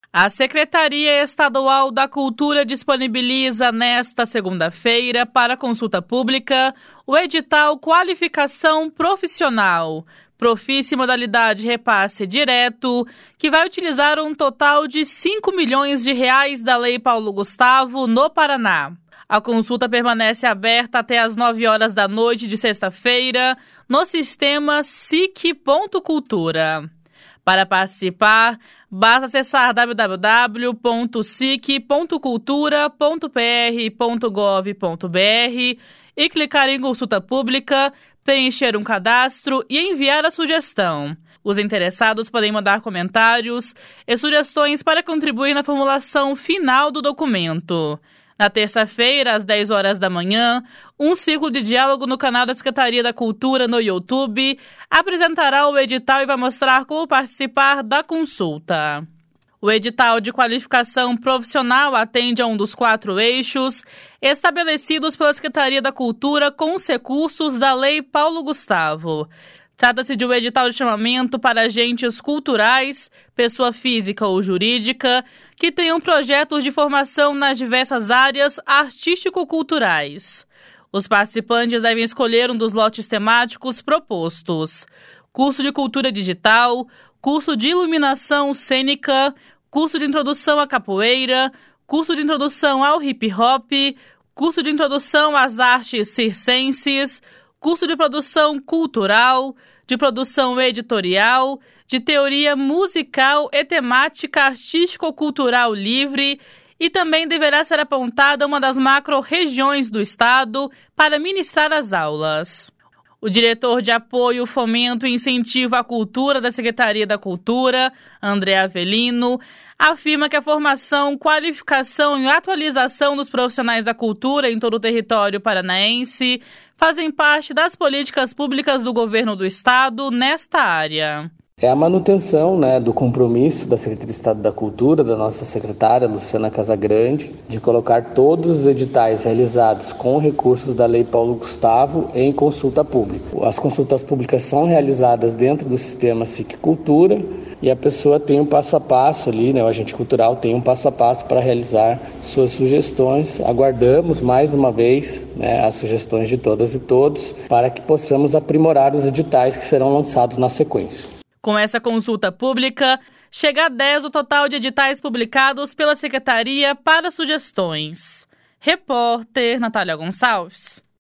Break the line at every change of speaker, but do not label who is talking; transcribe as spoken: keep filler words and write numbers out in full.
A Secretaria Estadual da Cultura disponibiliza nesta segunda-feira para consulta pública o edital Qualificação Profissional, Profice Modalidade Repasse Direto, que vai utilizar um total de cinco milhões de reais da Lei Paulo Gustavo no Paraná. A consulta permanece aberta até às nove horas da noite de sexta-feira no sistema S I C ponto cultura. Para participar, basta acessar w w w ponto sic ponto cultura ponto p r ponto gov ponto b r e clicar em consulta pública, preencher um cadastro e enviar a sugestão. Os interessados podem mandar comentários e sugestões para contribuir na formulação final do documento. Na terça-feira, às dez horas da manhã, um ciclo de diálogo no canal da Secretaria da Cultura no YouTube apresentará o edital e vai mostrar como participar da consulta. O edital de qualificação profissional atende a um dos quatro eixos estabelecidos pela Secretaria da Cultura com os recursos da Lei Paulo Gustavo. Trata-se de um edital de chamamento para agentes culturais, pessoa física ou jurídica, que tenham projetos de formação nas diversas áreas artístico-culturais. Os participantes devem escolher um dos lotes temáticos propostos: curso de cultura digital, curso de iluminação cênica, curso de introdução à capoeira, curso de introdução ao hip-hop, curso de introdução às artes circenses, curso de produção cultural, de produção editorial, de teoria musical e temática artístico-cultural livre, e também deverá ser apontada uma das macro-regiões do estado para ministrar as aulas. O diretor de Apoio, Fomento e Incentivo à Cultura da Secretaria da Cultura, André Avelino, afirma que a formação, qualificação e atualização dos profissionais da cultura em todo o território paranaense fazem parte das políticas públicas do governo do estado nesta área.
É a manutenção, né, do compromisso da Secretaria de Estado da Cultura, da nossa secretária Luciana Casagrande, de colocar todos os editais realizados com recursos da Lei Paulo Gustavo em consulta pública. As consultas públicas são realizadas dentro do sistema S I C Cultura e a pessoa tem um passo a passo ali, né, o agente cultural tem um passo a passo para realizar suas sugestões. Aguardamos mais uma vez, né, as sugestões de todas e todos para que possamos aprimorar os editais que serão lançados na sequência.
Com essa consulta pública, chega a dez o total de editais publicados pela Secretaria para sugestões. Repórter Natália Gonçalves.